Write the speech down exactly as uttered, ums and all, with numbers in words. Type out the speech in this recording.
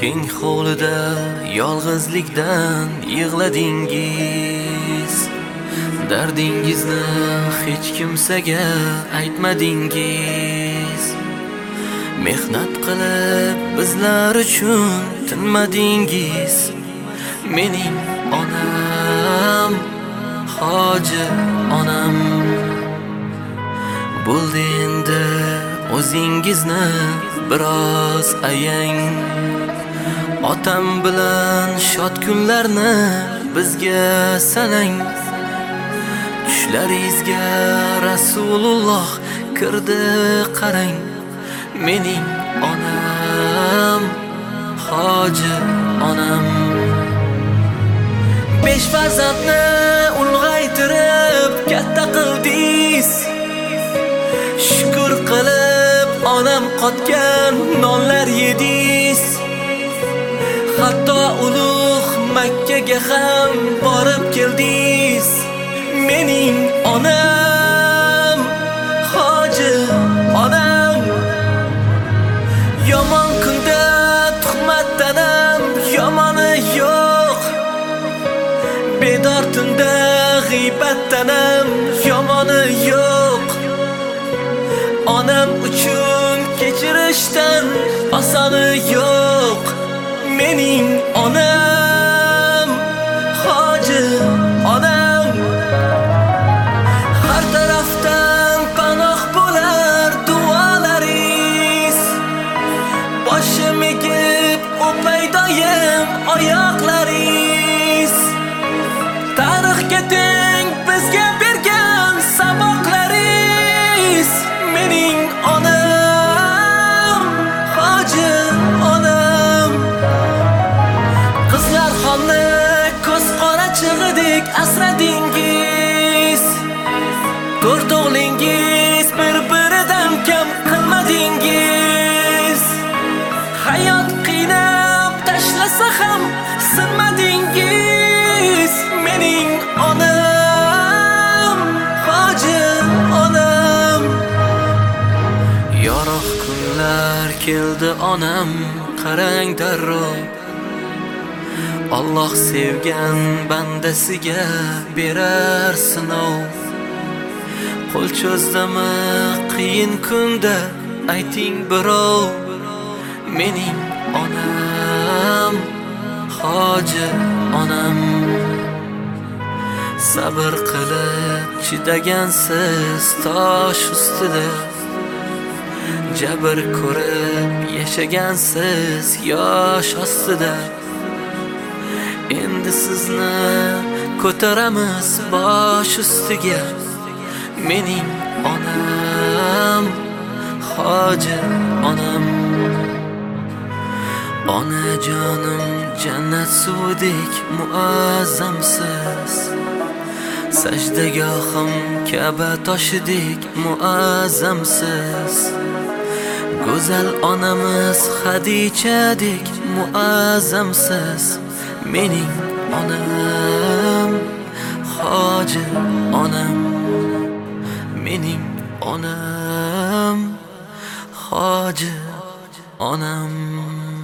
keng hovlida yolg'izlikdan yig'ladingiz. Dardingizni hech kimsaga aytmadingiz. Mehnat qilib bizlar uchun tinmadingiz. Mening onam, hoji onam. Bo'ldi endi o'zingizni biroz ayang. Otam bilan shod kunlarni bizga sanang. Tushlaringizga Rasululloh kirdi qarang. Mening onam, hoji onam. Besh farzandni ulg'aytirib katta qildingiz. Shukr qilib onam qotgan nonlar yedingiz. Hatto ulug' Makkaga ham borib keldingiz. Mening onam, hoji onam. Yomon kunda tuhmatdan ham yomoni yo'q. Bedor tunda g'iybatdan ham yomoni yo'q. Onam uchun kechirishdan osoni yo'q. Mening onam, hoji onam. Har tarafdan panoh bo'lar duolaringiz. Boshim egib o'pay doim oyoqlaringiz. Tarixga teng bizga bergan saboqlaringiz. Mening onam, hoji onam. Qizlar xonni ko'z qorachig'idek asradingiz. To'rt o'g'lingiz bir-biridan kam qilmadingiz. Hayot qiynab tashlasa ham sinmadingiz. Mening onam, hoji onam. Yorug' kunlar keldi onam, qarang darrov. Alloh sevgan bandasiga berar sinov. Qo'l cho'zdimi qiyin kunda ayting birov. Mening onam, hoji onam. Sabr qilib chidagansiz tosh ustida. Jabr ko'rib yashagansiz yosh ostida. Endi sizni ko'taramiz bosh ustiga. Mening onam, hoji onam. Onajonim jannat suvdek muazzamsiz. Sajdagohim Ka'ba toshidek muazzamsiz. Go'zal onamiz Xadichadek muazzamsiz. Mening onam, hoji onam. Mening onam, hoji onam.